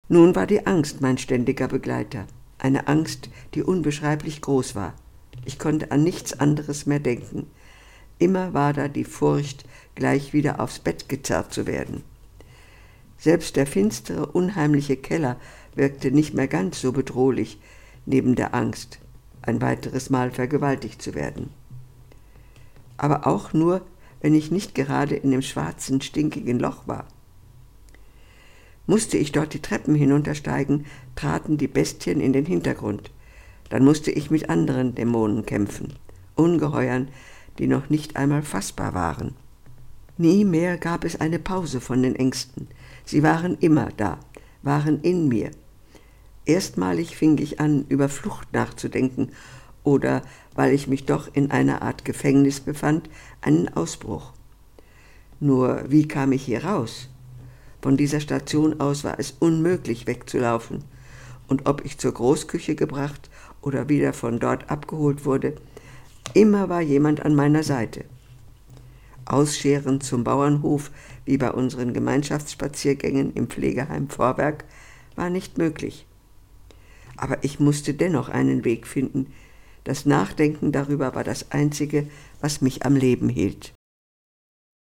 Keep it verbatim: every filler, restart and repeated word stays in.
Nun war die Angst mein ständiger Begleiter, eine Angst, die unbeschreiblich groß war. Ich konnte an nichts anderes mehr denken. Immer war da die Furcht, gleich wieder aufs Bett gezerrt zu werden. Selbst der finstere, unheimliche Keller wirkte nicht mehr ganz so bedrohlich neben der Angst, ein weiteres Mal vergewaltigt zu werden. Aber auch nur, wenn ich nicht gerade in dem schwarzen, stinkigen Loch war. Musste ich dort die Treppen hinuntersteigen, traten die Bestien in den Hintergrund. Dann musste ich mit anderen Dämonen kämpfen, Ungeheuern, die noch nicht einmal fassbar waren. Nie mehr gab es eine Pause von den Ängsten. Sie waren immer da, waren in mir. Erstmalig fing ich an, über Flucht nachzudenken oder, weil ich mich doch in einer Art Gefängnis befand, einen Ausbruch. Nur wie kam ich hier raus? Von dieser Station aus war es unmöglich wegzulaufen, und ob ich zur Großküche gebracht oder wieder von dort abgeholt wurde, immer war jemand an meiner Seite. Ausscheren zum Bauernhof, wie bei unseren Gemeinschaftsspaziergängen im Pflegeheim Vorwerk, war nicht möglich. Aber ich musste dennoch einen Weg finden. Das Nachdenken darüber war das Einzige, was mich am Leben hielt.